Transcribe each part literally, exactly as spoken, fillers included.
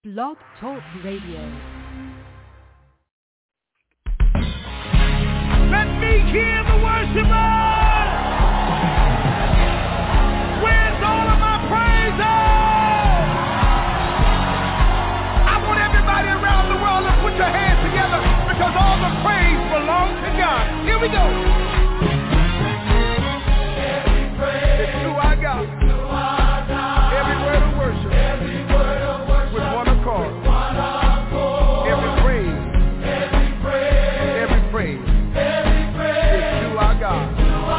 Blog Talk Radio. Let me hear the worshipers! Where's all of my praises? I want everybody around the world to put your hands together because all the praise belongs to God. Here we go. Every praise it's who I got. Every word of worship. Every word of worship. With one accord. Every praise. Every praise. Every praise. Every praise. It's who I got.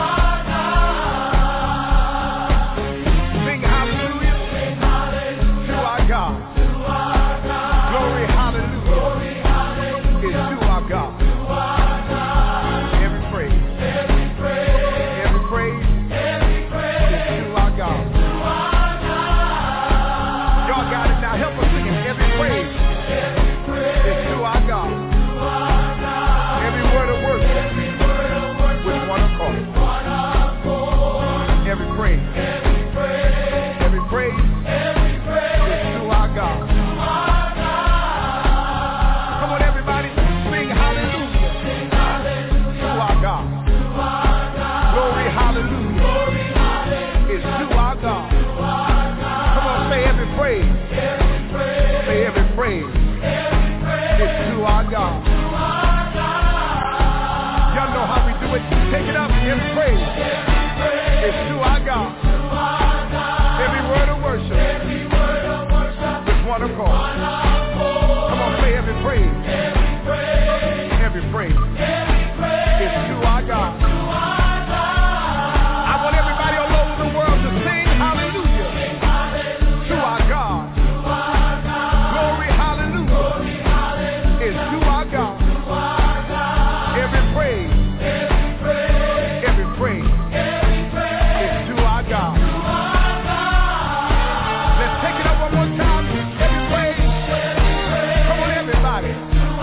Sing hallelujah. Sing hallelujah. To our God. To our God. Glory hallelujah. Glory hallelujah. It's who I got. To our God. Every praise. Every praise. Every praise. Every praise. It's who I got. To our God. Y'all got it now. Help us sing it. Every praise. Every praise. It's who I got. To our God. Every word of worship. Every word of worship. With one accord. One accord. Every praise. Every praise. Every praise. Every praise. It's who I got. To our God. Come on, everybody. Sing hallelujah. Sing hallelujah. To our God. To our God. Glory hallelujah. Glory hallelujah. It's who I got. To our God. Come on, say every praise. Every praise. Say every praise. Every praise. It's who I got. To our God. Y'all know how we do it. Take it up. Every praise. Every praise. It's who I got. To our God. Every word of worship. Every word of worship. With one accord. One accord. Come on, say every praise. Every praise. Every praise. Every praise. It's who I got. To our God. I want everybody all over the world to sing hallelujah. Sing hallelujah. To our God. To our God. Glory hallelujah. Glory hallelujah. It's who I got. To our God. Every praise. Every praise. Every praise. Every praise. It's who I got. To our God. Let's take it up one more time. Every praise. Every praise. Come on, everybody. To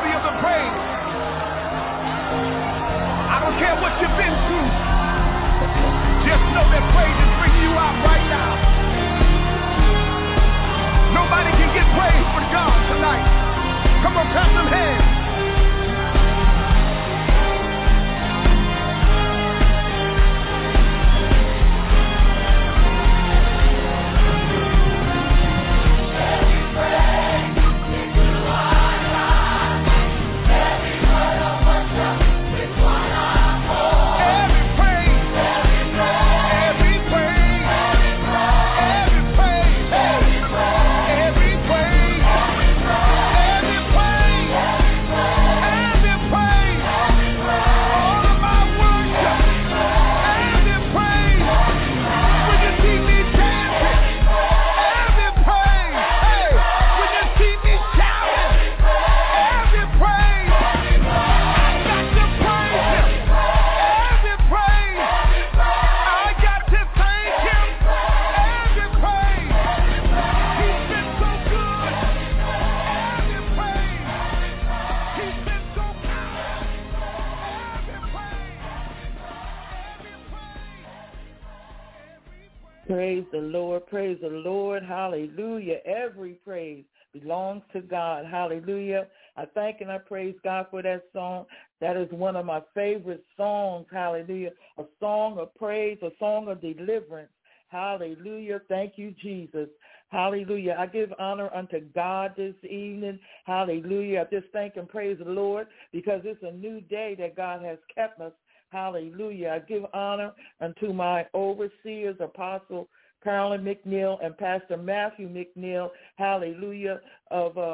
worthy of the praise. I don't care what you've been through. Just know that praise is bringing you out right now. Nobody can get praise but God tonight. Come on, clap them hands. Praise the Lord, praise the Lord, hallelujah. Every praise belongs to God, hallelujah. I thank and I praise God for that song. That is one of my favorite songs, hallelujah. A song of praise, a song of deliverance, hallelujah. Thank you, Jesus. Hallelujah. I give honor unto God this evening. Hallelujah. I just thank and praise the Lord because it's a new day that God has kept us. Hallelujah. I give honor unto my overseers, Apostle Carolyn McNeil and Pastor Matthew McNeil, hallelujah, of uh,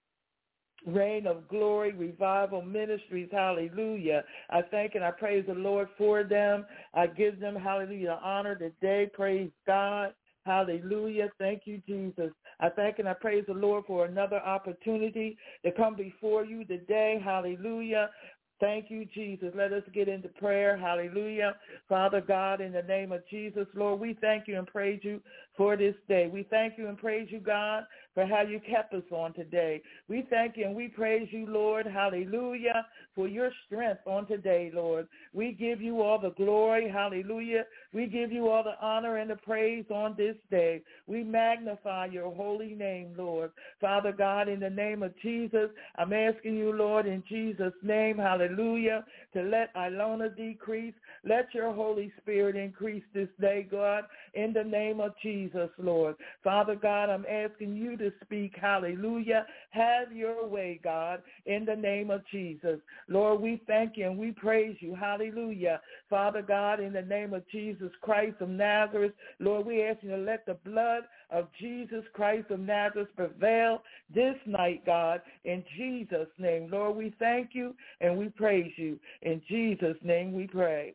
Reign of Glory Revival Ministries, hallelujah. I thank and I praise the Lord for them. I give them, hallelujah, honor today. Praise God. Hallelujah. Thank you, Jesus. I thank and I praise the Lord for another opportunity to come before you today. Hallelujah. Thank you, Jesus. Let us get into prayer. Hallelujah. Father God, in the name of Jesus, Lord, we thank you and praise you for this day. We thank you and praise you, God, for how you kept us on today. We thank you and we praise you, Lord. Hallelujah, for your strength on today, Lord. We give you all the glory. Hallelujah. We give you all the honor and the praise on this day. We magnify your holy name, Lord. Father God, in the name of Jesus, I'm asking you, Lord, in Jesus' name, hallelujah, to let Ilona decrease. Let your Holy Spirit increase this day, God, in the name of Jesus, Lord. Father God, I'm asking you to speak, hallelujah. Have your way, God, in the name of Jesus. Lord, we thank you and we praise you, hallelujah. Father God, in the name of Jesus Christ of Nazareth, Lord, we ask you to let the blood of Jesus Christ of Nazareth prevail this night, God, in Jesus' name. Lord, we thank you and we praise you. In Jesus' name we pray.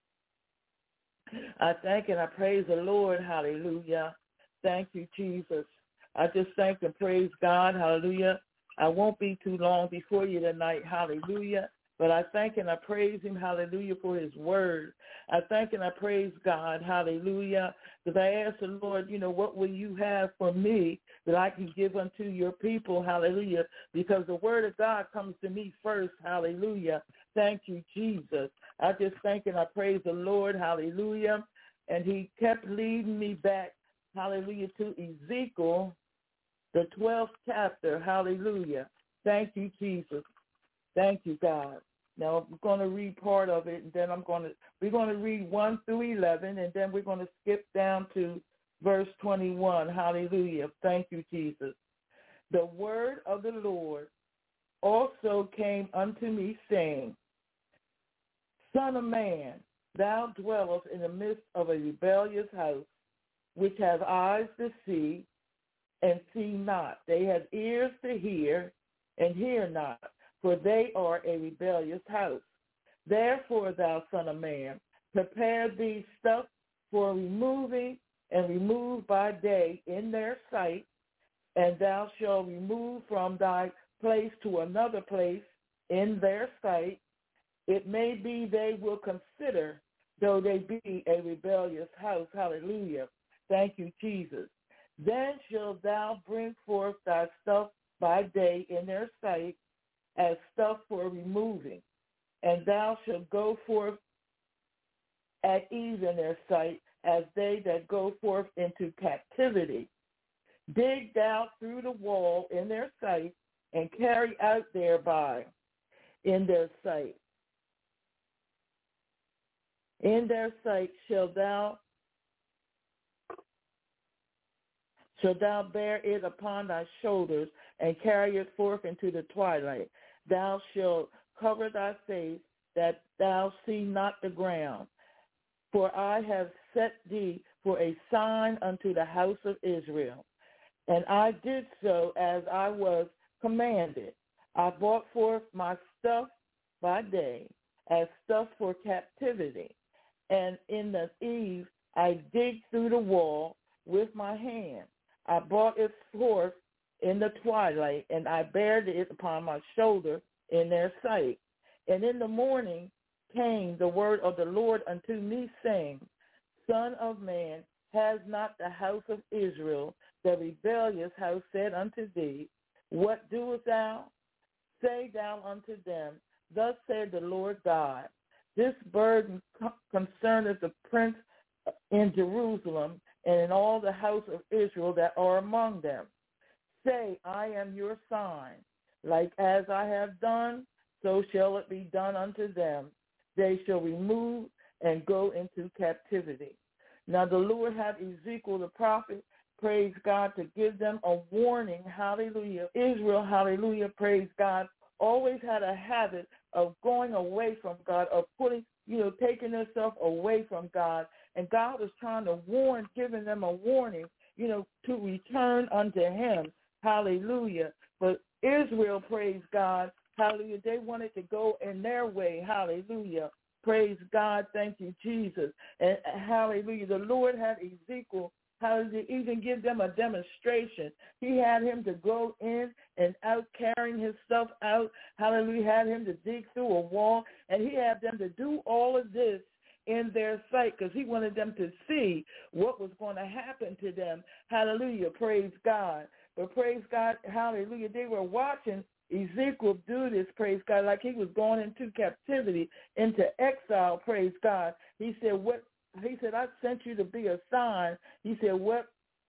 I thank and I praise the Lord, hallelujah. Thank you, Jesus. I just thank and praise God, hallelujah. I won't be too long before you tonight, hallelujah. But I thank and I praise him, hallelujah, for his word. I thank and I praise God, hallelujah, because I ask the Lord, you know, what will you have for me that I can give unto your people, hallelujah, because the word of God comes to me first, hallelujah. Thank you, Jesus. I just thank and I praise the Lord, hallelujah, and he kept leading me back, hallelujah, to Ezekiel, the twelfth chapter, hallelujah. Thank you, Jesus. Thank you, God. Now we're going to read part of it, and then I'm going to we're going to read one through eleven, and then we're going to skip down to verse twenty-one. Hallelujah. Thank you, Jesus. The word of the Lord also came unto me, saying, Son of man, thou dwellest in the midst of a rebellious house, which have eyes to see and see not. They have ears to hear and hear not. For they are a rebellious house. Therefore, thou son of man, prepare thee stuff for removing, and remove by day in their sight, and thou shalt remove from thy place to another place in their sight. It may be they will consider, though they be a rebellious house. Hallelujah. Thank you, Jesus. Then shalt thou bring forth thy stuff by day in their sight, as stuff for removing, and thou shalt go forth at ease in their sight, as they that go forth into captivity. Dig thou through the wall in their sight, and carry out thereby in their sight. In their sight shalt thou shalt thou bear it upon thy shoulders, and carry it forth into the twilight. Thou shalt cover thy face, that thou see not the ground. For I have set thee for a sign unto the house of Israel. And I did so as I was commanded. I brought forth my stuff by day, as stuff for captivity. And in the eve I digged through the wall with my hand. I brought it forth in the twilight, and I bared it upon my shoulder in their sight. And in the morning came the word of the Lord unto me, saying, Son of man, has not the house of Israel, the rebellious house, said unto thee, What doest thou? Say thou unto them, Thus said the Lord God, This burden concerneth the prince in Jerusalem and in all the house of Israel that are among them. Say, I am your sign. Like as I have done, so shall it be done unto them. They shall remove and go into captivity. Now the Lord had Ezekiel the prophet, praise God, to give them a warning, hallelujah. Israel, hallelujah, praise God, always had a habit of going away from God, of putting, you know, taking themselves away from God. And God was trying to warn, giving them a warning, you know, to return unto him, hallelujah. But Israel, praise God, hallelujah, they wanted to go in their way, hallelujah. Praise God, thank you, Jesus. And hallelujah, the Lord had Ezekiel, hallelujah, even give them a demonstration. He had him to go in and out carrying his stuff out. Hallelujah, had him to dig through a wall, and he had them to do all of this in their sight because he wanted them to see what was going to happen to them. Hallelujah, praise God. But praise God, hallelujah, they were watching Ezekiel do this, praise God, like he was going into captivity, into exile, praise God. He said, what? He said, I sent you to be a sign. He said, what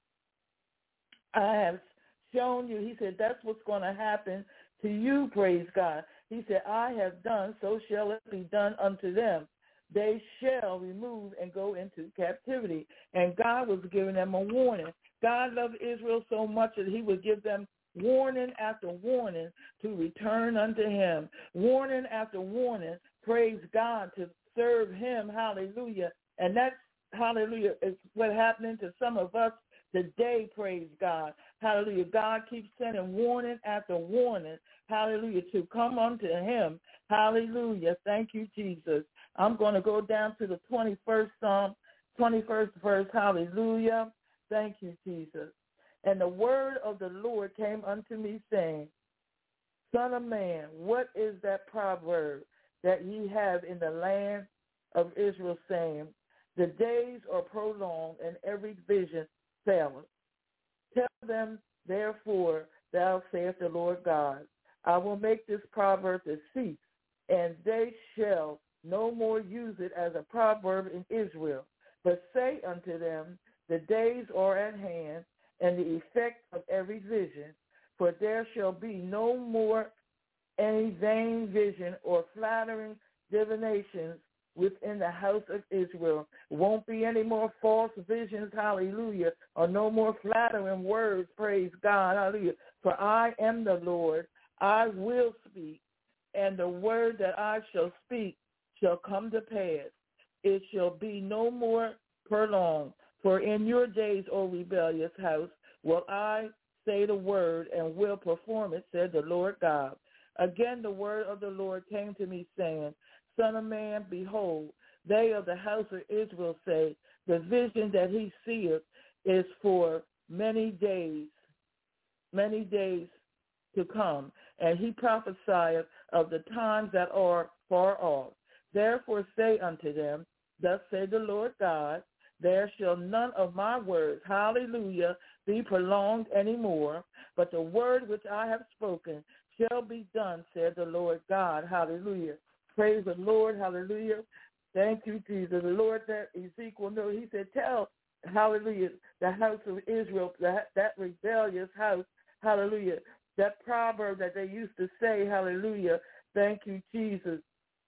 I have shown you, he said, that's what's going to happen to you, praise God. He said, I have done, so shall it be done unto them. They shall remove and go into captivity. And God was giving them a warning. God loved Israel so much that he would give them warning after warning to return unto him. Warning after warning, praise God, to serve him, hallelujah. And that's, hallelujah, is what happening to some of us today, praise God. Hallelujah. God keeps sending warning after warning, hallelujah, to come unto him. Hallelujah. Thank you, Jesus. I'm going to go down to the twenty-first Psalm, twenty-first verse, hallelujah. Thank you, Jesus. And the word of the Lord came unto me, saying, Son of man, what is that proverb that ye have in the land of Israel, saying, the days are prolonged, and every vision faileth? Tell them, therefore, thou saith the Lord God, I will make this proverb to cease, and they shall no more use it as a proverb in Israel. But say unto them, the days are at hand, and the effect of every vision, for there shall be no more any vain vision or flattering divinations within the house of Israel. Won't be any more false visions, hallelujah, or no more flattering words, praise God, hallelujah. For I am the Lord, I will speak, and the word that I shall speak shall come to pass. It shall be no more prolonged. For in your days, O rebellious house, will I say the word and will perform it, said the Lord God. Again the word of the Lord came to me, saying, Son of man, behold, they of the house of Israel say, the vision that he seeth is for many days, many days to come, and he prophesieth of the times that are far off. Therefore say unto them, Thus saith the Lord God, there shall none of my words, hallelujah, be prolonged any more, but the word which I have spoken shall be done, said the Lord God. Hallelujah. Praise the Lord. Hallelujah. Thank you, Jesus. The Lord that Ezekiel knew, he said, tell, hallelujah, the house of Israel, that, that rebellious house, hallelujah, that proverb that they used to say, hallelujah, thank you, Jesus.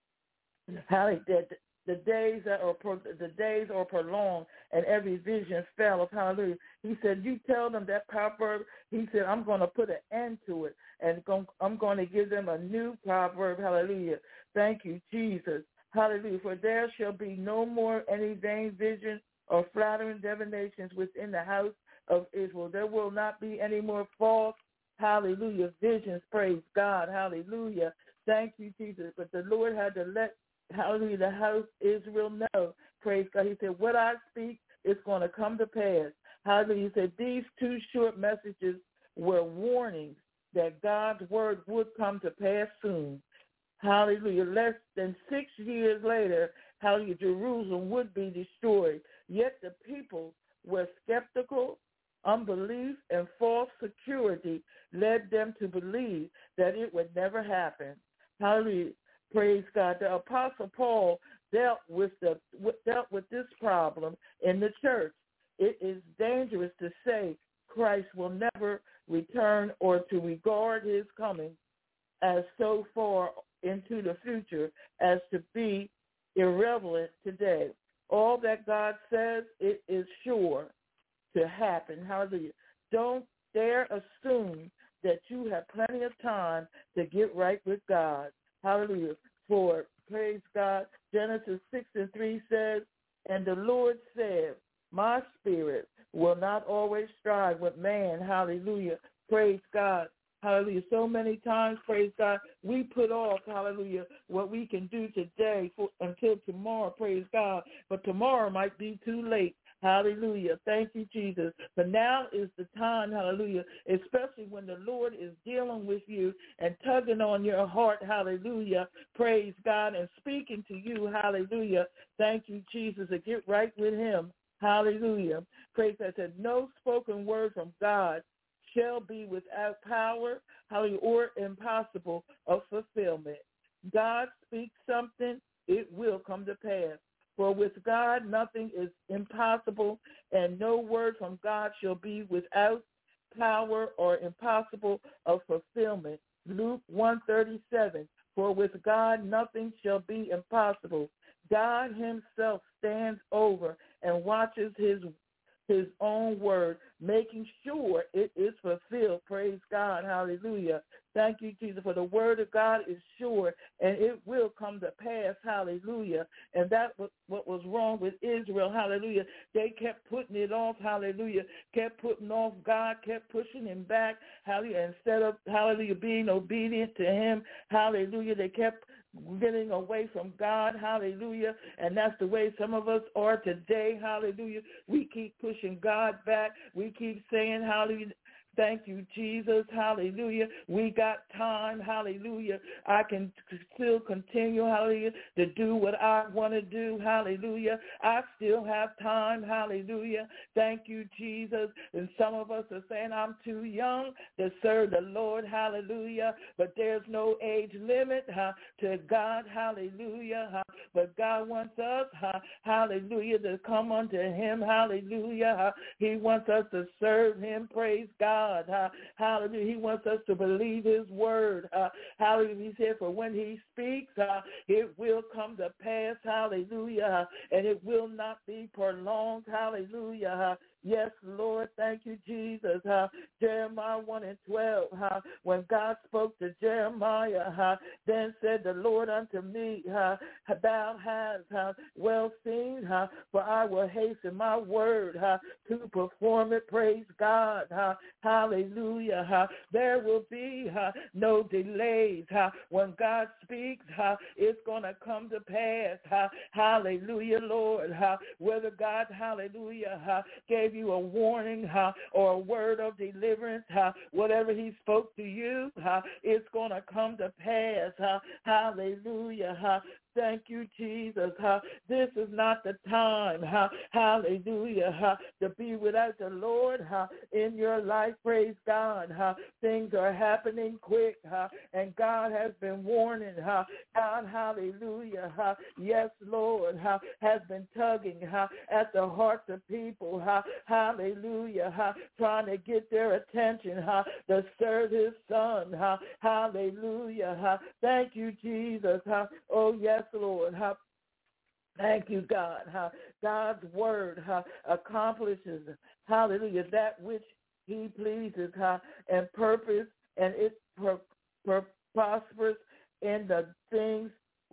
Hallelujah. The days that are the days are prolonged, and every vision fell of hallelujah. He said, "You tell them that proverb." He said, "I'm going to put an end to it, and I'm going to give them a new proverb." Hallelujah! Thank you, Jesus. Hallelujah! For there shall be no more any vain vision or flattering divinations within the house of Israel. There will not be any more false, hallelujah, visions. Praise God. Hallelujah! Thank you, Jesus. But the Lord had to let, hallelujah, the house Israel know. Praise God. He said, what I speak is going to come to pass. Hallelujah. He said these two short messages were warnings that God's word would come to pass soon. Hallelujah. Less than six years later, hallelujah, Jerusalem would be destroyed. Yet the people were skeptical. Unbelief and false security led them to believe that it would never happen. Hallelujah. Praise God. The Apostle Paul dealt with the dealt with this problem in the church. It is dangerous to say Christ will never return or to regard his coming as so far into the future as to be irrelevant today. All that God says, it is sure to happen. Hallelujah. Don't dare assume that you have plenty of time to get right with God. Hallelujah. For, praise God, Genesis six and three says, and the Lord said, my spirit will not always strive with man. Hallelujah. Praise God. Hallelujah. So many times, praise God, we put off, hallelujah, what we can do today for, until tomorrow, praise God. But tomorrow might be too late. Hallelujah. Thank you, Jesus. But now is the time, hallelujah, especially when the Lord is dealing with you and tugging on your heart, hallelujah, praise God, and speaking to you, hallelujah. Thank you, Jesus, to get right with him, hallelujah. Praise God. Said, no spoken word from God shall be without power, hallelujah, or impossible of fulfillment. God speaks something, it will come to pass. For with God nothing is impossible, and no word from God shall be without power or impossible of fulfillment. Luke one thirty-seven, for with God nothing shall be impossible. God himself stands over and watches his his own word, making sure it is fulfilled. Praise God. Hallelujah. Thank you, Jesus, for the word of God is sure, and it will come to pass. Hallelujah. And that was what was wrong with Israel. Hallelujah. They kept putting it off. Hallelujah. Kept putting off God, kept pushing him back. Hallelujah. Instead of, hallelujah, being obedient to him. Hallelujah. They kept getting away from God, hallelujah, and that's the way some of us are today, hallelujah. We keep pushing God back. We keep saying, hallelujah, thank you, Jesus, hallelujah. We got time, hallelujah. I can still continue, hallelujah, to do what I want to do, hallelujah. I still have time, hallelujah. Thank you, Jesus. And some of us are saying, I'm too young to serve the Lord, hallelujah. But there's no age limit huh, to God, hallelujah. Huh. But God wants us, huh, hallelujah, to come unto him, hallelujah. Huh. He wants us to serve him, praise God. Huh. Hallelujah. He wants us to believe his word. Uh, hallelujah. He said, for when he speaks, uh, it will come to pass. Hallelujah. And it will not be prolonged. Hallelujah. Yes, Lord. Thank you, Jesus. Uh, Jeremiah one and twelve. Uh, when God spoke to Jeremiah, uh, then said the Lord unto me, uh, thou hast uh, well seen, uh, for I will hasten my word uh, to perform it. Praise God. Uh, hallelujah. Uh, there will be uh, no delays. Uh, when God speaks, uh, it's going to come to pass. Uh, hallelujah, Lord. Uh, whether God, hallelujah, uh, gave you a warning uh, or a word of deliverance, uh, whatever he spoke to you, uh, it's going to come to pass. Uh, hallelujah. Uh, Thank you, Jesus. Uh, this is not the time, uh, hallelujah, uh, to be without the Lord uh, in your life. Praise God. Uh, things are happening quick, uh, and God has been warning. Uh, God, hallelujah, uh, yes, Lord, uh, has been tugging uh, at the hearts of people, uh, hallelujah, uh, trying to get their attention uh, to serve his son. Uh, hallelujah. Uh, thank you, Jesus. Uh, oh, yes, Lord. Uh, Thank you, God. Uh, God's word uh, accomplishes, hallelujah, that which he pleases uh, and purpose, and it per, per, prospers in the things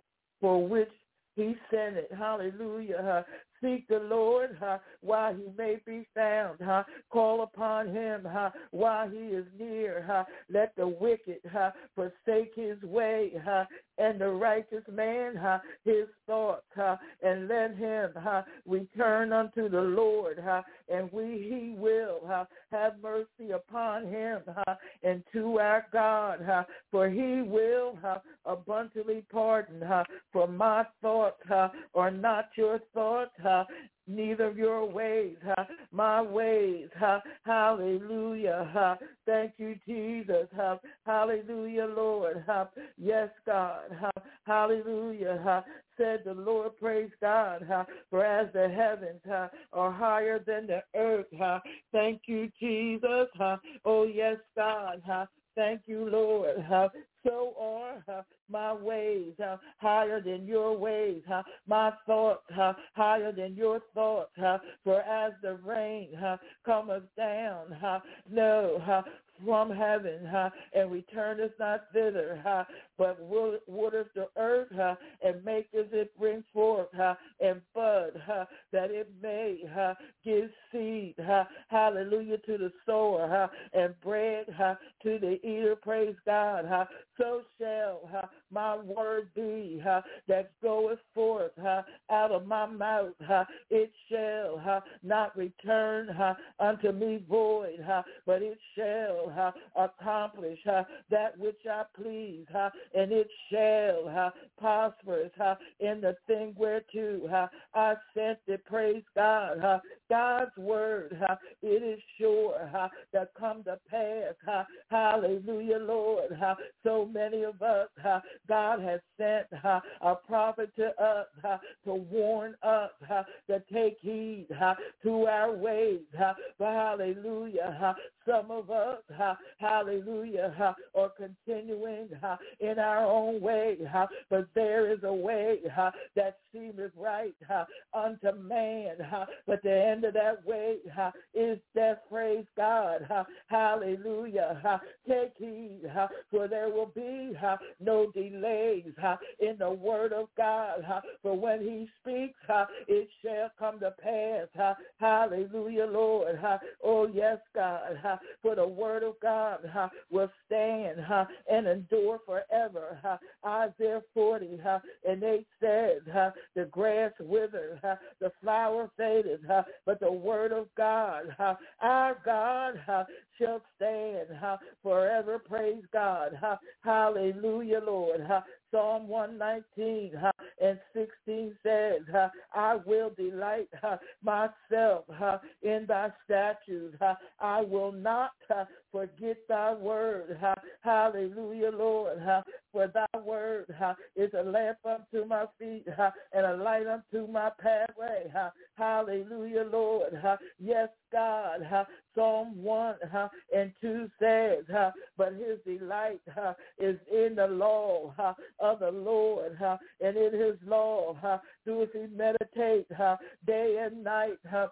for which he sent it. Hallelujah. Uh, seek the Lord uh, while he may be found. Uh, call upon him uh, while he is near. Uh, let the wicked uh, forsake his way, uh, and the righteous man uh, his thoughts, uh, and let him uh, return unto the Lord, uh, and we he will uh, have mercy upon him, uh, and to our God, uh, for he will uh, abundantly pardon. Uh, for my thoughts uh, are not your thoughts, uh, neither your ways, uh, my ways. Uh, hallelujah. Uh, thank you, Jesus. Uh, hallelujah, Lord. Uh, yes, God. Uh, hallelujah. Uh, said the Lord, praise God. Uh, for as the heavens uh, are higher than the earth. Uh, thank you, Jesus. Uh, oh, yes, God. Uh, thank you, Lord. Uh, so are uh, my ways uh, higher than your ways, uh, my thoughts uh, higher than your thoughts. Uh, for as the rain uh, cometh down, uh, no, uh, from heaven, uh, and returneth not thither, uh, but watereth the earth, uh, and maketh it bring forth uh, and bud, uh, that it may uh, give seed, uh, hallelujah, to the sower, uh, and bread uh, to the eater. Praise God. Uh, so shall uh, my word be uh, that goeth forth uh, out of my mouth. Uh, it shall uh, not return uh, unto me void, uh, but it shall Uh, accomplish uh, that which I please, uh, and it shall uh, prosper uh, in the thing whereto uh, I sent it. Praise God. Uh, God's word, uh, it is sure uh, that come to pass. Uh, hallelujah, Lord. Uh, so many of us, uh, God has sent uh, a prophet to us uh, to warn us uh, to take heed uh, to our ways. Uh, but hallelujah, uh, some of us, uh, hallelujah, uh, are continuing uh, in our own way, uh, but there is a way uh, that seemeth right uh, unto man, uh, but the end of that way uh, is death. Praise God. Uh, hallelujah. Uh, take heed, uh, for there will be uh, no delays uh, in the word of God, uh, for when he speaks, uh, it shall come to pass. Uh, hallelujah, Lord. Uh, oh, yes, God. Uh, for the word of God uh, will stand uh, and endure forever. Uh, Isaiah forty uh, and eight says, uh, the grass withers, uh, the flower fadeth, uh, but the word of God, uh, our God, uh, shall stand uh, forever. Praise God. Uh, hallelujah, Lord. Uh, Psalm one nineteen uh, and sixteen says, uh, I will delight uh, myself uh, in thy statutes. Uh, I will not uh, forget thy word. Uh, hallelujah, Lord. Uh, for thy word uh, is a lamp unto my feet uh, and a light unto my pathway. Uh, hallelujah, Lord. Uh, yes, God. Uh, Psalm one uh, and two says, uh, but his delight uh, is in the law uh, of the Lord, uh, and in his law uh, doeth he meditate uh, day and night. Uh,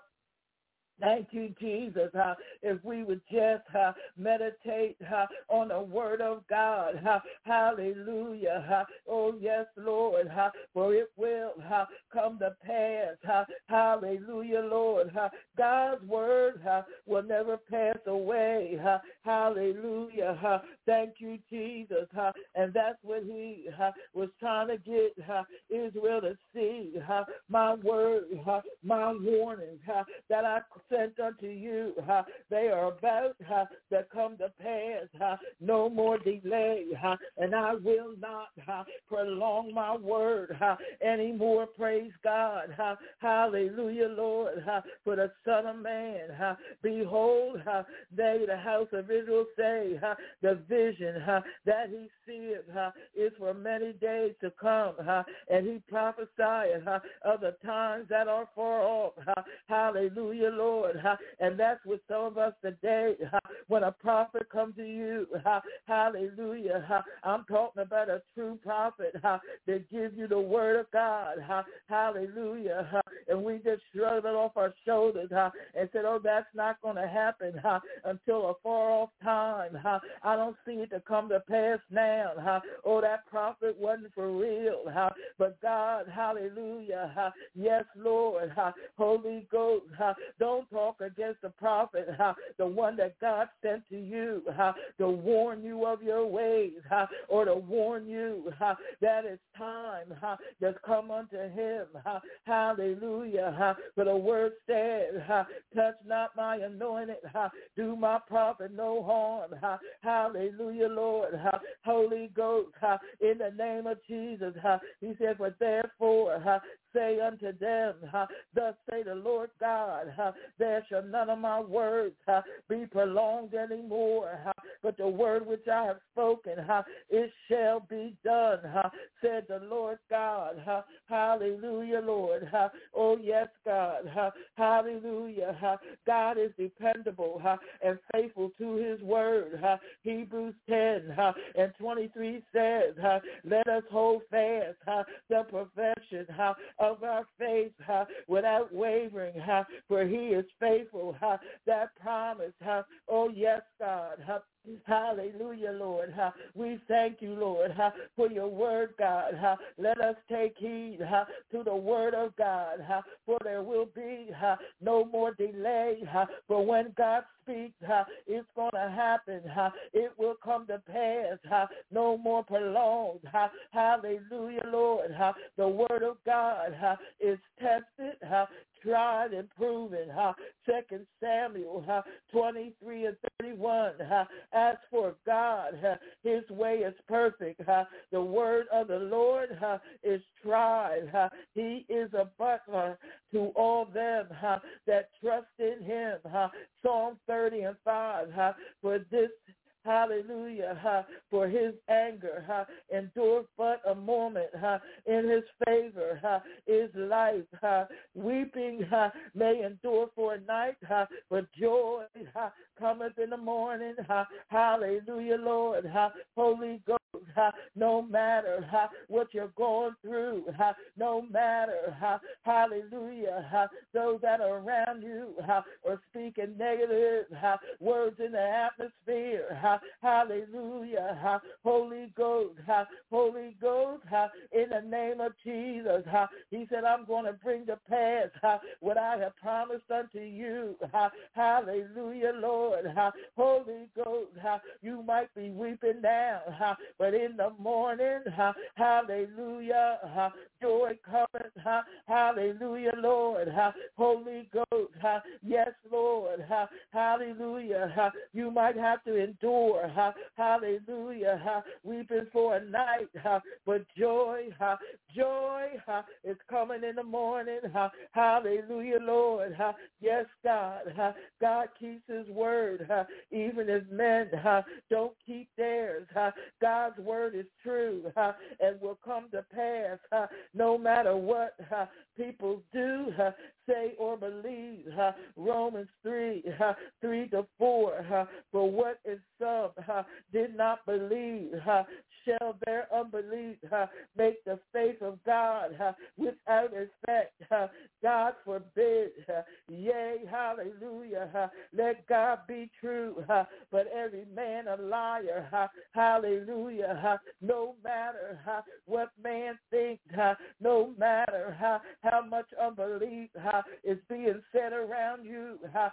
Thank you, Jesus. Uh, if we would just uh, meditate uh, on the word of God. Uh, hallelujah. Uh, oh, yes, Lord. Uh, for it will uh, come to pass. Uh, hallelujah, Lord. Uh, God's word uh, will never pass away. Uh, hallelujah. Uh, thank you, Jesus. Uh, and that's what he uh, was trying to get uh, Israel to see. Uh, my word, uh, my warnings uh, that I sent unto you, uh, they are about uh, to come to pass. Uh, no more delay, uh, and I will not uh, prolong my word uh, anymore. Praise God. Uh, hallelujah, Lord. Uh, for the Son of Man, uh, behold, uh, they, the house of Israel, say, uh, the vision uh, that he seeth uh, is for many days to come, uh, and he prophesied uh, of the times that are far off. Uh, hallelujah, Lord. Uh, and that's with some of us today. Uh, when a prophet comes to you, uh, hallelujah, uh, I'm talking about a true prophet uh, that gives you the word of God. Uh, hallelujah. Uh, and we just shrugged it off our shoulders uh, and said, oh, that's not going to happen uh, until a far off time. Uh, I don't see it to come to pass now. Uh, oh, that prophet wasn't for real. Uh, but God, hallelujah, uh, yes, Lord, uh, Holy Ghost, uh, don't talk against the prophet, uh, the one that God sent to you uh, to warn you of your ways uh, or to warn you uh, that it's time uh, to come unto him. Uh, hallelujah. Uh, for the word said, uh, touch not my anointed, uh, do my prophet no harm. Uh, hallelujah, Lord. Uh, Holy Ghost, uh, in the name of Jesus, uh, he said, for therefore, uh, say unto them, uh, thus say the Lord God, uh, there shall none of my words uh, be prolonged anymore, uh, but the word which I have spoken, uh, it shall be done, uh, said the Lord God. Uh, hallelujah, Lord. Uh, oh, yes, God. Uh, hallelujah. Uh, God is dependable uh, and faithful to his word. Uh, Hebrews ten uh, and twenty-three says, uh, let us hold fast uh, the profession uh, of our faith uh, without wavering, uh, for he is faithful. Uh, that promise, uh, oh yes, God. Uh, Hallelujah, Lord. Uh, we thank you, Lord, uh, for your word, God. Uh, let us take heed uh, to the word of God, uh, for there will be uh, no more delay. Uh, for when God speaks, uh, it's going to happen. Uh, it will come to pass. Uh, no more prolonged. Uh, hallelujah, Lord. Uh, the word of God uh, is tested, uh, tried and proven. Uh, Second Samuel uh, twenty-three and thirty-one. Uh, as for God, uh, his way is perfect. Uh, the word of the Lord uh, is tried. Uh, he is a butler to all them uh, that trust in him. Uh, Psalm thirty and five. Uh, for this Hallelujah, uh, for his anger uh, endures but a moment. Uh, in his favor uh, is life. Uh, weeping uh, may endure for a night, uh, but joy uh, cometh in the morning. Uh, hallelujah, Lord. Uh, Holy Ghost. Uh, no matter uh, what you're going through, uh, no matter, uh, hallelujah, uh, those that are around you uh, are speaking negative uh, words in the atmosphere. Uh, hallelujah, uh, Holy Ghost, uh, Holy Ghost, uh, in the name of Jesus. Uh, he said, I'm going to bring to pass uh, what I have promised unto you. Uh, hallelujah, Lord. Uh, Holy Ghost, uh, you might be weeping now, uh, but in the morning, uh, hallelujah, uh, joy cometh, uh, hallelujah, Lord, uh, Holy Ghost, uh, yes, Lord, uh, hallelujah, uh, you might have to endure, uh, hallelujah, uh, weeping for a night, uh, but joy, uh, joy uh, is coming in the morning, uh, hallelujah, Lord, uh, yes, God, uh, God keeps his word, uh, even as men uh, don't keep theirs, uh, God's word is true uh, and will come to pass uh, no matter what uh, people do, uh, say, or believe. Uh, Romans three, uh, three to four, uh, for what if some uh, did not believe, uh, shall their unbelief uh, make the faith of God uh, without effect? Uh, God forbid. Uh, yea, hallelujah. Uh, let God be true, uh, but every man a liar. Uh, hallelujah. Uh, no matter uh, what man thinks, uh, no matter uh, how much unbelief uh, is being said around you, uh,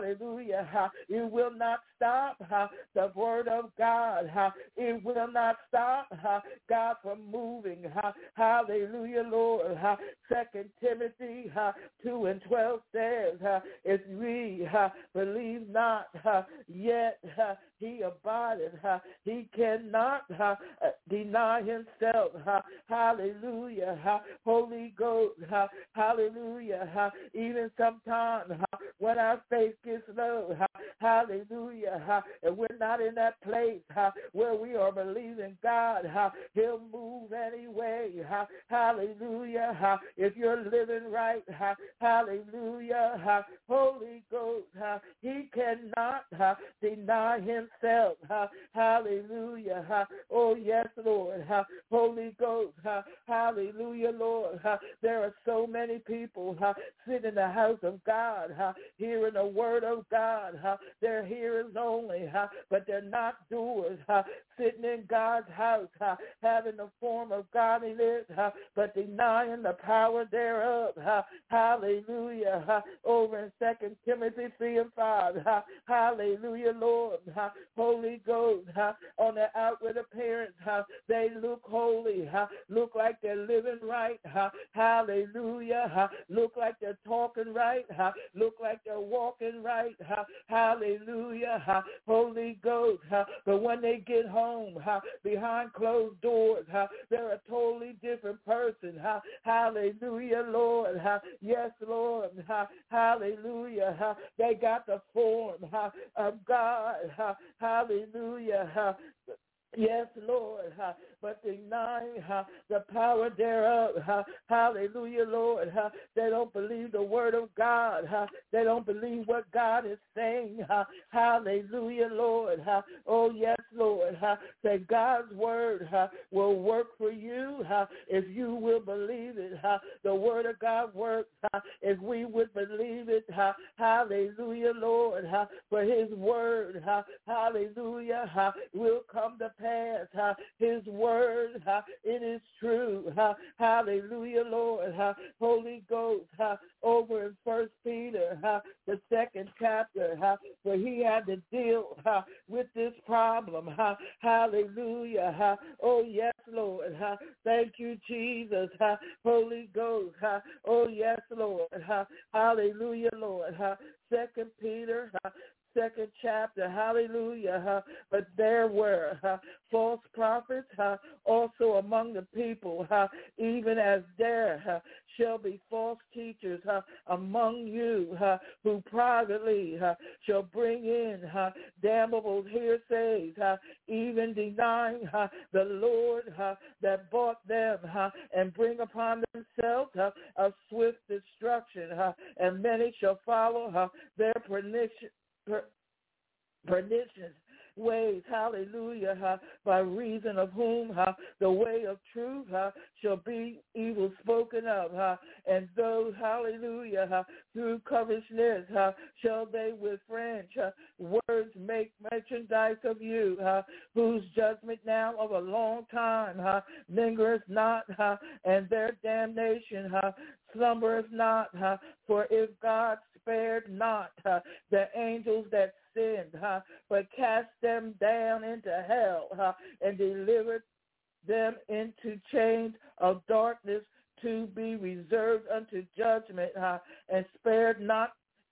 hallelujah. Uh, it will not stop uh, the word of God. Uh, it will not stop, uh, God, from moving. Uh, hallelujah, Lord. Uh, Second Timothy uh, two and twelve says, uh, if we uh, believe not, uh, yet uh, he abideth. Uh, he cannot uh, deny himself. Uh, hallelujah. Uh, Holy Ghost. Uh, hallelujah. Uh, even sometimes uh, when our faith gets low, uh, hallelujah, uh, and we're not in that place uh, where we are believing God, uh, he'll move anyway. Uh, hallelujah. Uh, if you're living right, uh, hallelujah, uh, Holy Ghost, uh, he cannot uh, deny himself. Uh, hallelujah. Uh, oh, yes, Lord. Uh, Holy Ghost, uh, hallelujah, Lord. Uh, there are so many people uh, sitting in the house of God, uh, hearing the word of God. Uh, they're hearers only, uh, but they're not doers. Uh, sitting in God's house, uh, having the form of godliness, uh, but denying the power thereof. Uh, hallelujah. Uh, over in Second Timothy three and five. Uh, hallelujah, Lord. Uh, Holy Ghost, uh, on the outward appearance, uh, they look holy, uh, look like they're living right. Uh, hallelujah. Uh, look like they're talking right. Uh, look like they're walking right. Uh, hallelujah. Uh, Holy Ghost. Uh, but when they get home, uh, behind closed doors, uh, they're a totally different person. Uh, hallelujah, Lord. Uh, yes, Lord. Uh, hallelujah. Uh, they got the form uh, of God. Uh, hallelujah. Uh, Yes, Lord, uh, but denying uh, the power thereof. Uh, hallelujah, Lord. Uh, they don't believe the word of God. Uh, they don't believe what God is saying. Uh, hallelujah, Lord. Uh, oh, yes, Lord. Uh, that God's word uh, will work for you uh, if you will believe it. Uh, the word of God works uh, if we would believe it. Uh, hallelujah, Lord. Uh, for his word, uh, hallelujah, uh, will come to pass. Uh, his word, uh, it is true. Uh, hallelujah, Lord. Uh, Holy Ghost, uh, over in First Peter, uh, the second chapter, uh, where he had to deal uh, with this problem. Uh, hallelujah. Uh, oh, yes, Lord. Uh, thank you, Jesus. Uh, Holy Ghost. Uh, oh, yes, Lord. Uh, hallelujah, Lord. Uh, Second Peter, uh, second chapter, hallelujah, uh, but there were uh, false prophets uh, also among the people, uh, even as there uh, shall be false teachers uh, among you uh, who privately uh, shall bring in uh, damnable hearsays, uh, even denying uh, the Lord uh, that bought them uh, and bring upon themselves uh, a swift destruction, uh, and many shall follow uh, their pernicious Per, pernicious ways, hallelujah, uh, by reason of whom uh, the way of truth uh, shall be evil spoken of, uh, and those, hallelujah, uh, through covetousness uh, shall they with French uh, words make merchandise of you, uh, whose judgment now of a long time uh, lingereth not, uh, and their damnation uh, slumbereth not, uh, for if God spared not uh, the angels that sinned, uh, but cast them down into hell uh, and delivered them into chains of darkness to be reserved unto judgment, uh, and spared not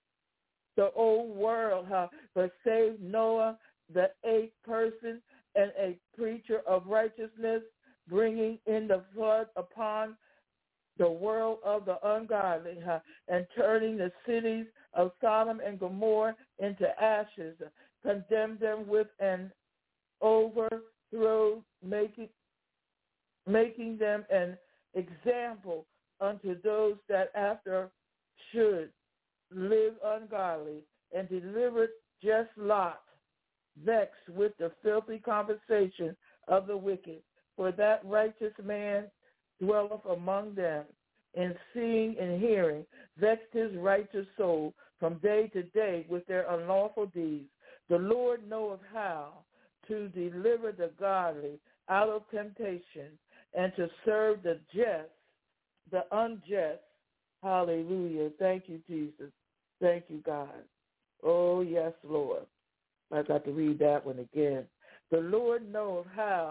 the old world, uh, but saved Noah, the eighth person, and a preacher of righteousness, bringing in the flood upon the world of the ungodly, uh, and turning the cities of Sodom and Gomorrah into ashes, uh, condemned them with an overthrow, making making them an example unto those that after should live ungodly, and delivered just Lot, vexed with the filthy conversation of the wicked. For that righteous man dwelleth among them, in seeing and hearing, vexed his righteous soul from day to day with their unlawful deeds. The Lord knoweth how to deliver the godly out of temptation, and to serve the just, the unjust. Hallelujah. Thank you, Jesus. Thank you, God. Oh, yes, Lord. I got to read that one again. The Lord knoweth how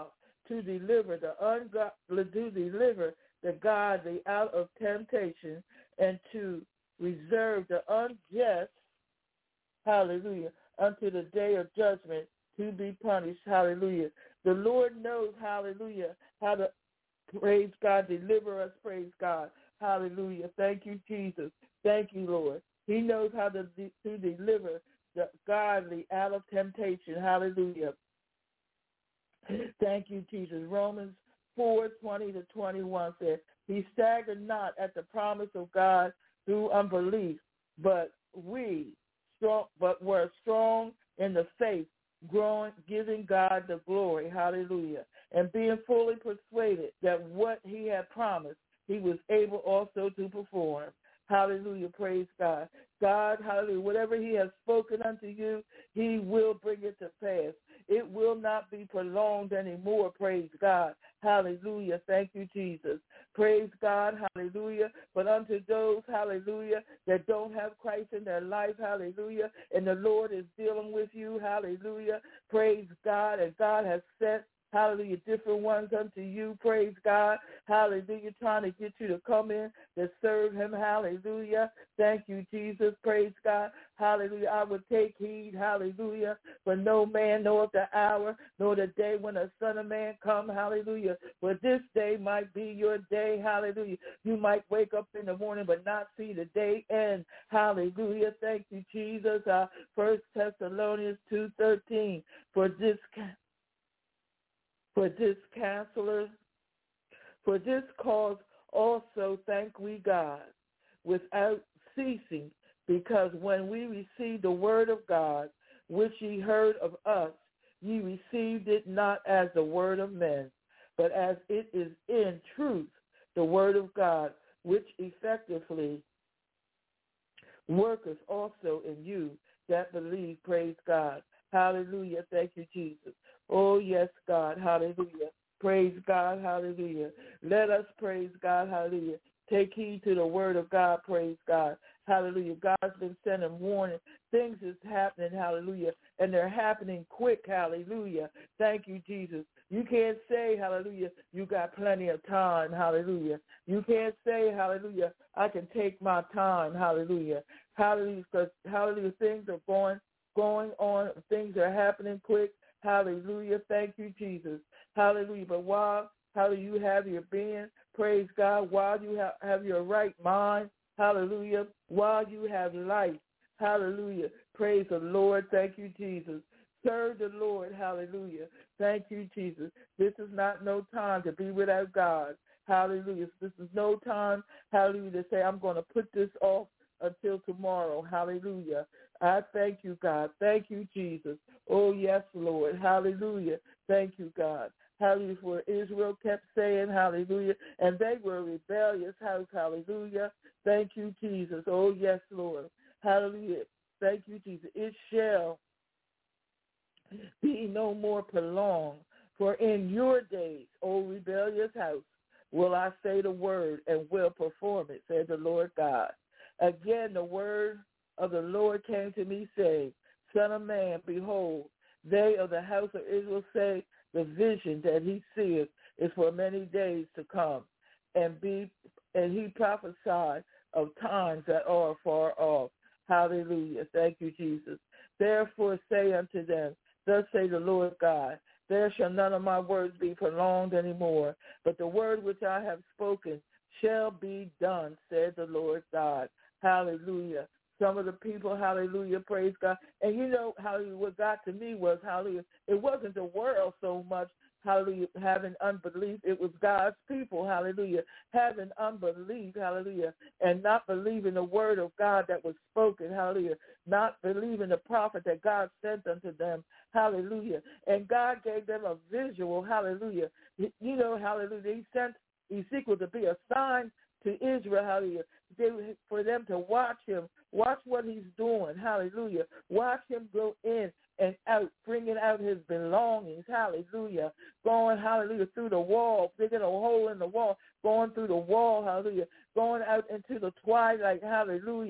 to deliver the ungodly, to deliver the godly out of temptation, and to reserve the unjust, hallelujah, unto the day of judgment to be punished, hallelujah. The Lord knows, hallelujah, how to, praise God, deliver us, praise God, hallelujah. Thank you, Jesus. Thank you, Lord. He knows how to, to deliver the godly out of temptation, hallelujah. Thank you, Jesus. Romans four twenty to twenty-one says, he staggered not at the promise of God through unbelief, but we strong, but were strong in the faith, growing, giving God the glory, hallelujah, and being fully persuaded that what he had promised, he was able also to perform. Hallelujah, praise God. God, hallelujah, whatever he has spoken unto you, he will bring it to pass. It will not be prolonged anymore, praise God. Hallelujah, thank you, Jesus. Praise God, hallelujah. But unto those, hallelujah, that don't have Christ in their life, hallelujah, and the Lord is dealing with you, hallelujah, praise God, and God has set, hallelujah, different ones unto you, praise God, hallelujah, trying to get you to come in to serve him, hallelujah. Thank you, Jesus, praise God, hallelujah. I would take heed, hallelujah, for no man knoweth the hour, nor the day when the Son of Man come, hallelujah. But this day might be your day, hallelujah. You might wake up in the morning but not see the day end, hallelujah. Thank you, Jesus. Uh, First Thessalonians two thirteen, for this For this counselor, for this cause also thank we God without ceasing, because when we received the word of God, which ye heard of us, ye received it not as the word of men, but as it is in truth the word of God, which effectively worketh also in you that believe, praise God. Hallelujah. Thank you, Jesus. Oh, yes, God. Hallelujah. Praise God. Hallelujah. Let us, praise God. Hallelujah. Take heed to the word of God. Praise God. Hallelujah. God's been sending warning. Things is happening. Hallelujah. And they're happening quick. Hallelujah. Thank you, Jesus. You can't say, hallelujah, you got plenty of time. Hallelujah. You can't say, hallelujah, I can take my time. Hallelujah. Hallelujah. Because, hallelujah, things are going going on. Things are happening quick. Hallelujah. Thank you, Jesus. Hallelujah. But while, hallelujah, you have your being, praise God, while you have, have your right mind, hallelujah, while you have life, hallelujah, praise the Lord. Thank you, Jesus. Serve the Lord. Hallelujah. Thank you, Jesus. This is not no time to be without God. Hallelujah. This is no time, hallelujah, to say I'm going to put this off until tomorrow. Hallelujah. I thank you, God. Thank you, Jesus. Oh, yes, Lord. Hallelujah. Thank you, God. Hallelujah. For Israel kept saying, hallelujah, and they were a rebellious house. Hallelujah. Thank you, Jesus. Oh, yes, Lord. Hallelujah. Thank you, Jesus. It shall be no more prolonged. For in your days, O rebellious house, will I say the word and will perform it, said the Lord God. Again, the word of the Lord came to me, saying, Son of man, behold, they of the house of Israel say, the vision that he seeth is for many days to come, and be and he prophesied of times that are far off. Hallelujah. Thank you, Jesus. Therefore say unto them, thus say the Lord God, there shall none of my words be prolonged anymore, but the word which I have spoken shall be done, said the Lord God. Hallelujah. Some of the people, hallelujah, praise God. And you know, hallelujah, what got to me was, hallelujah, it wasn't the world so much, hallelujah, having unbelief. It was God's people, hallelujah, having unbelief, hallelujah, and not believing the word of God that was spoken, hallelujah, not believing the prophet that God sent unto them, hallelujah. And God gave them a visual, hallelujah. You know, hallelujah, he sent Ezekiel to be a sign to Israel, hallelujah, they, for them to watch him, watch what he's doing, hallelujah. Watch him go in and out, bringing out his belongings, hallelujah. Going, hallelujah, through the wall, digging a hole in the wall, going through the wall, hallelujah. Going out into the twilight, hallelujah.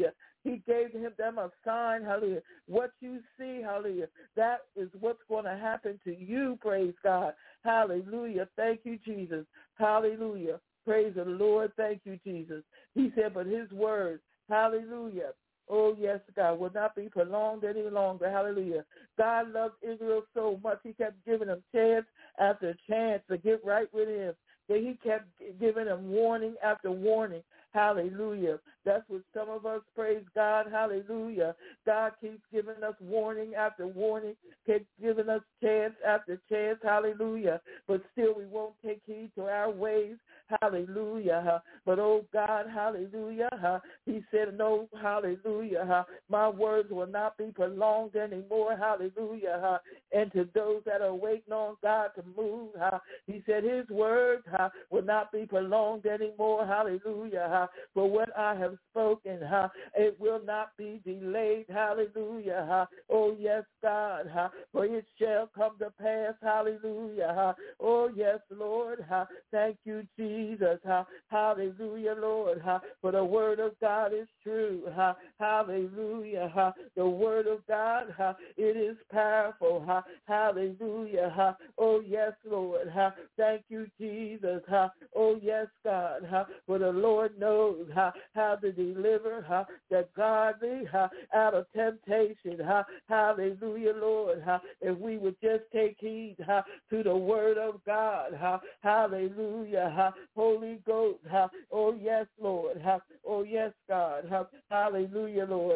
He gave him them a sign, hallelujah. What you see, hallelujah, that is what's going to happen to you, praise God. Hallelujah. Thank you, Jesus. Hallelujah. Praise the Lord. Thank you, Jesus. He said, but his word, hallelujah. Oh, yes, God, will not be prolonged any longer. Hallelujah. God loved Israel so much, he kept giving them chance after chance to get right with him. That he kept giving them warning after warning. Hallelujah. That's what some of us, praise God. Hallelujah. God keeps giving us warning after warning, keeps giving us chance after chance. Hallelujah. But still we won't take heed to our ways. Hallelujah. But, oh, God, hallelujah. He said, no, hallelujah. My words will not be prolonged anymore. Hallelujah. And to those that are waiting on God to move, he said his words will not be prolonged anymore. Hallelujah. For what I have spoken, it will not be delayed. Hallelujah. Oh, yes, God. For it shall come to pass. Hallelujah. Oh, yes, Lord. Thank you, Jesus. Hallelujah, Lord. For the word of God is true. Hallelujah. The word of God, it is powerful. Hallelujah. Oh, yes, Lord. Thank you, Jesus. Oh, yes, God. For the Lord knows how to deliver the godly out of temptation. Hallelujah, Lord. If we would just take heed to the word of God. Hallelujah. Holy Ghost. Oh, yes, Lord. Oh, yes, God. Hallelujah, Lord.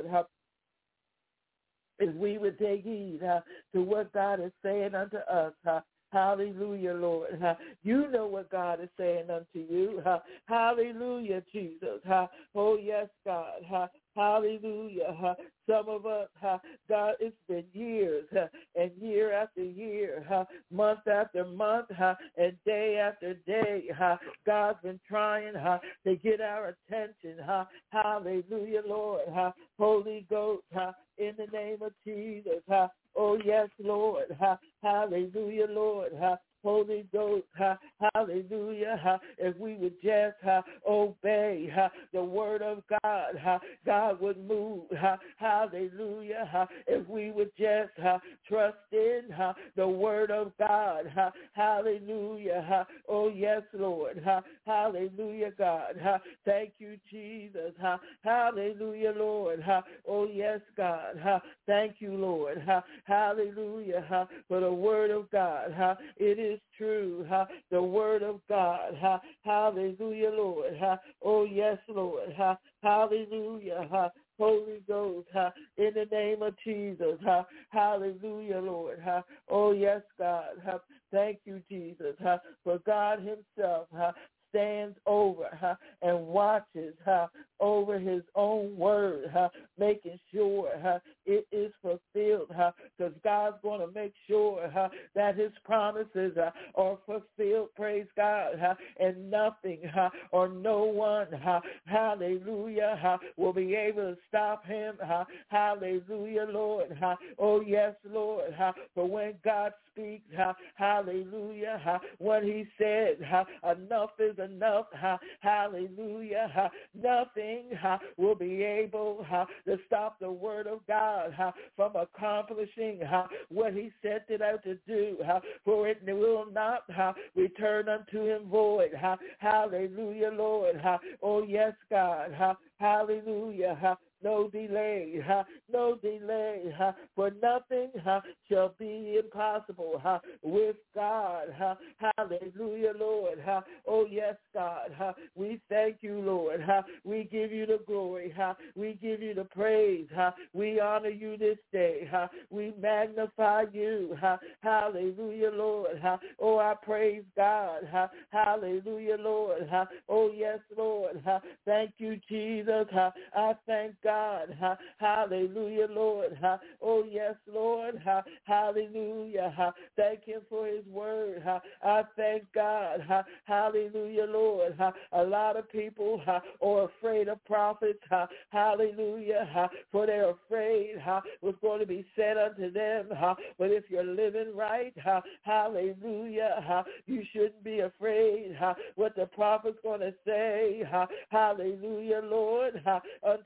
If we would take heed uh, to what God is saying unto us. Uh, hallelujah, Lord. Uh, you know what God is saying unto you. Uh, hallelujah, Jesus. Uh, oh, yes, God. Uh, hallelujah. Uh, some of us, uh, God, it's been years uh, and year after year, uh, month after month, uh, and day after day. Uh, God's been trying uh, to get our attention. Uh, hallelujah, Lord. Uh, Holy Ghost, uh, in the name of Jesus. Uh, oh, yes, Lord. Uh, hallelujah, Lord. Uh, Holy Ghost, uh, hallelujah. Uh, if we would just uh, obey uh, the word of God, uh, God would move. Uh, hallelujah. Uh, if we would just uh, trust in uh, the word of God, uh, hallelujah. Uh, oh, yes, Lord. Uh, hallelujah, God. Uh, thank you, Jesus. Uh, hallelujah, Lord. Uh, oh, yes, God. Uh, thank you, Lord. Uh, hallelujah. Uh, for the word of God. Uh, it is true. Uh, the word of God. Uh, hallelujah, Lord. Uh, oh, yes, Lord. Uh, hallelujah. Uh, Holy Ghost, uh, in the name of Jesus. Uh, hallelujah, Lord. Uh, oh, yes, God. Uh, thank you, Jesus. Uh, for God himself uh, stands over uh, and watches uh, over his own word, uh, making sure uh, it is fulfilled, because uh, God's going to make sure uh, that his promises uh, are fulfilled, praise God, uh, and nothing uh, or no one, uh, hallelujah, uh, will be able to stop him, uh, hallelujah, Lord. Uh, oh, yes, Lord, uh, for when God speaks, uh, hallelujah, uh, when he said uh, enough is enough, uh, hallelujah, uh, nothing uh, will be able uh, to stop the word of God uh, from accomplishing uh, what he sent it out to do, uh, for it will not uh, return unto him void. Uh, hallelujah, Lord. Uh, oh, yes, God. Uh, hallelujah. Uh, No delay, uh, no delay, uh, for nothing uh, shall be impossible uh, with God. Uh, hallelujah, Lord. Uh, oh, yes, God. Uh, we thank you, Lord. Uh, we give you the glory. Uh, we give you the praise. Uh, we honor you this day. Uh, we magnify you. Uh, hallelujah, Lord. Uh, oh, I praise God. Uh, hallelujah, Lord. Uh, oh, yes, Lord. Uh, thank you, Jesus. Uh, I thank God. Ha, hallelujah, Lord. Ha, oh, yes, Lord. Ha, hallelujah. Ha, thank him for his word. Ha, I thank God. Ha, hallelujah, Lord. Ha, a lot of people ha, are afraid of prophets. Ha, hallelujah. Ha, for they're afraid ha, what's going to be said unto them. Ha, but if you're living right, ha, hallelujah, ha, you shouldn't be afraid ha, what the prophet's going to say. Ha, hallelujah, Lord. Ha, unto you.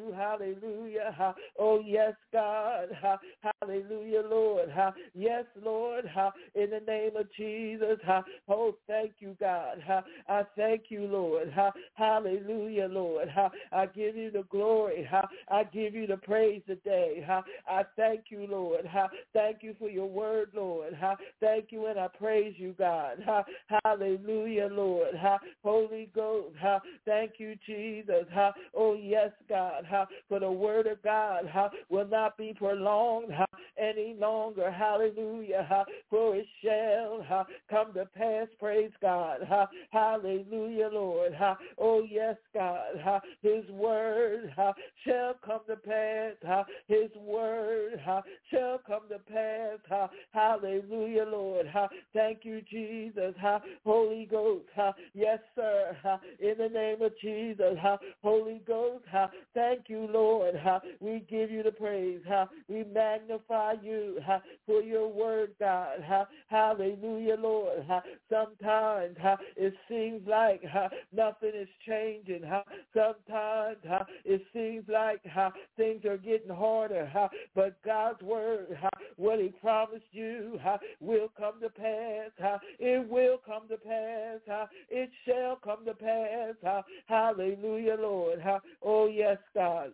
you. Hallelujah. Oh, yes, God. Hallelujah, Lord. Yes, Lord. In the name of Jesus. Oh, thank you, God. I thank you, Lord. Hallelujah, Lord. I give you the glory. I give you the praise today. I thank you, Lord. Thank you for your word, Lord. Thank you, and I praise you, God. Hallelujah, Lord. Holy Ghost. Thank you, Jesus. Oh, yes, God. For the word of God will not be prolonged any longer. Hallelujah. For it shall come to pass. Praise God. Hallelujah, Lord. Oh, yes, God. His word shall come to pass. His word shall come to pass. Hallelujah, Lord. Thank you, Jesus. Holy Ghost. Yes, sir. In the name of Jesus. Holy Ghost. Thank you, Lord. We give you the praise. We magnify you for your word, God. Hallelujah, Lord. Sometimes it seems like nothing is changing. Sometimes it seems like things are getting harder. But God's word, what he promised you, will come to pass. It will come to pass. It shall come to pass. Hallelujah, Lord. Oh, yes, God.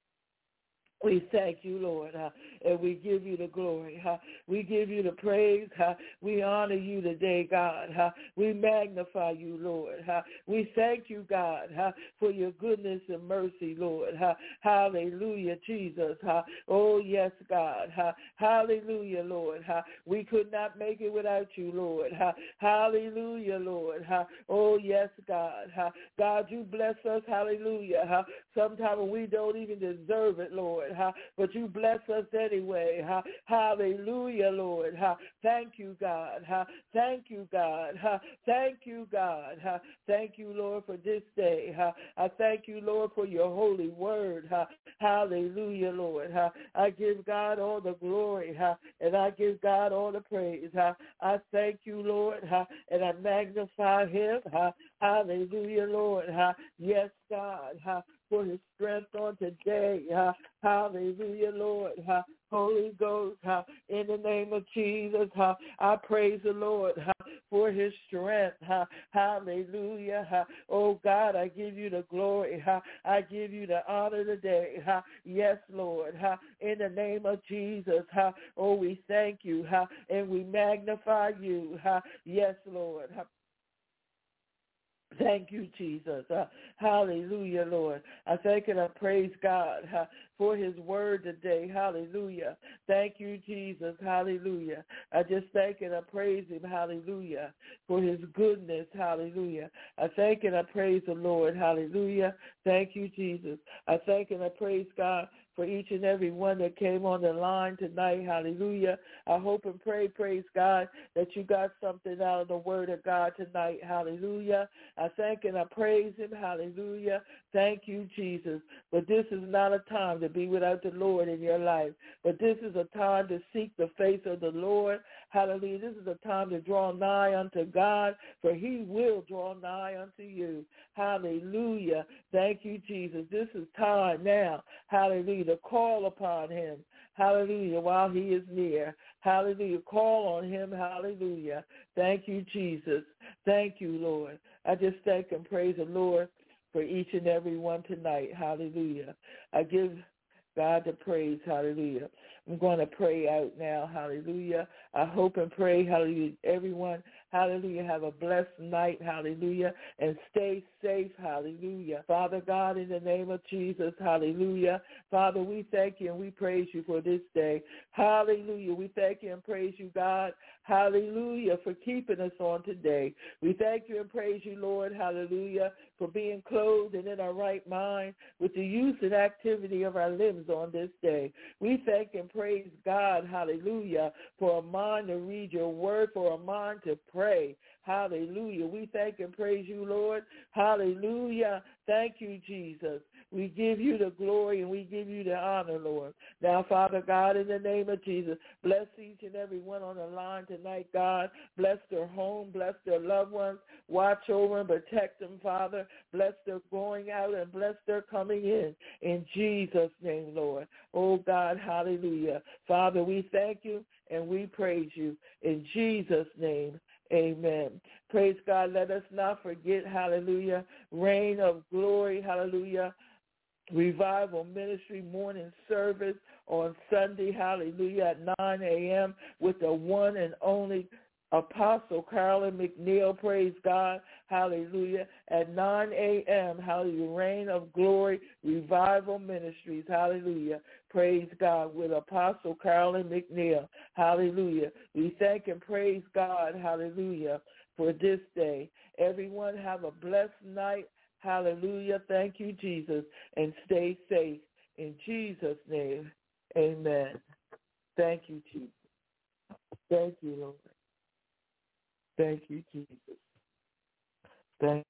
We thank you, Lord, uh, and we give you the glory. Uh, we give you the praise. Uh, we honor you today, God. Uh, we magnify you, Lord. Uh, we thank you, God, uh, for your goodness and mercy, Lord. Uh, hallelujah, Jesus. Uh, oh, yes, God. Uh, hallelujah, Lord. Uh, we could not make it without you, Lord. Uh, hallelujah, Lord. Uh, oh, yes, God. Uh, God, you bless us. Hallelujah. Uh, sometimes we don't even deserve it, Lord. Uh, but you bless us anyway. Uh, hallelujah, Lord. Uh, thank you, God. Uh, thank you, God. Uh, thank you, God. Uh, thank you, Lord, for this day. Uh, I thank you, Lord, for your holy word. Uh, hallelujah, Lord. Uh, I give God all the glory, uh, and I give God all the praise. Uh, I thank you, Lord, uh, and I magnify him. Uh, hallelujah, Lord. Uh, yes, God. Uh, for his strength on today. Uh, hallelujah, Lord. Uh, Holy Ghost, uh, in the name of Jesus, uh, I praise the Lord uh, for his strength. Uh, hallelujah. Uh, oh, God, I give you the glory. Uh, I give you the honor today. Uh, yes, Lord. Uh, in the name of Jesus. Uh, oh, we thank you uh, and we magnify you. Uh, yes, Lord. Uh, Thank you, Jesus. Uh, hallelujah, Lord. I thank and I praise God uh, for his word today. Hallelujah. Thank you, Jesus. Hallelujah. I just thank and I praise him. Hallelujah. For his goodness. Hallelujah. I thank and I praise the Lord. Hallelujah. Thank you, Jesus. I thank and I praise God for each and every one that came on the line tonight. Hallelujah. I hope and pray, praise God, that you got something out of the word of God tonight. Hallelujah. I thank and I praise him. Hallelujah. Thank you, Jesus. But this is not a time to be without the Lord in your life. But this is a time to seek the face of the Lord. Hallelujah. This is a time to draw nigh unto God, for he will draw nigh unto you. Hallelujah. Thank you, Jesus. This is time now. Hallelujah. To call upon him. Hallelujah. While he is near. Hallelujah. Call on him. Hallelujah. Thank you, Jesus. Thank you, Lord. I just thank and praise the Lord for each and every one tonight. Hallelujah. I give God the praise. Hallelujah. I'm going to pray out now. Hallelujah. I hope and pray, hallelujah, everyone, hallelujah, have a blessed night. Hallelujah. And stay safe. Hallelujah. Father God, in the name of Jesus, hallelujah. Father, we thank you and we praise you for this day. Hallelujah. We thank you and praise you, God. Hallelujah, for keeping us on today. We thank you and praise you, Lord. Hallelujah, for being clothed and in our right mind with the use and activity of our limbs on this day. We thank and praise God, hallelujah, for a mind to read your word, for a mind to pray. Hallelujah. We thank and praise you, Lord. Hallelujah. Thank you, Jesus. We give you the glory and we give you the honor, Lord. Now, Father God, in the name of Jesus, bless each and every one on the line tonight, God. Bless their home. Bless their loved ones. Watch over and protect them, Father. Bless their going out and bless their coming in. In Jesus' name, Lord. Oh, God, hallelujah. Father, we thank you and we praise you. In Jesus' name, amen. Praise God. Let us not forget, hallelujah, Reign of Glory, hallelujah, Revival Ministry morning service on Sunday, hallelujah, at nine a.m. with the one and only Apostle Carolyn McNeil, praise God, hallelujah, at nine a.m., hallelujah, Reign of Glory, Revival Ministries, hallelujah, praise God, with Apostle Carolyn McNeil, hallelujah. We thank and praise God, hallelujah, for this day. Everyone have a blessed night, hallelujah, thank you, Jesus, and stay safe. In Jesus' name, amen. Thank you, Jesus. Thank you, Lord. Thank you, Jesus. Thank